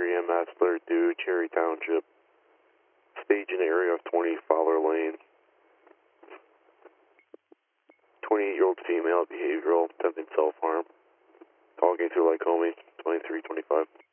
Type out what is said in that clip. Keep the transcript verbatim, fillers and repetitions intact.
E M S, third due, Cherry Township. Stage in the area of twenty Fowler Lane. twenty-eight-year-old female, behavioral, attempting self-harm. Talking to Lycoming, twenty-three twenty-five.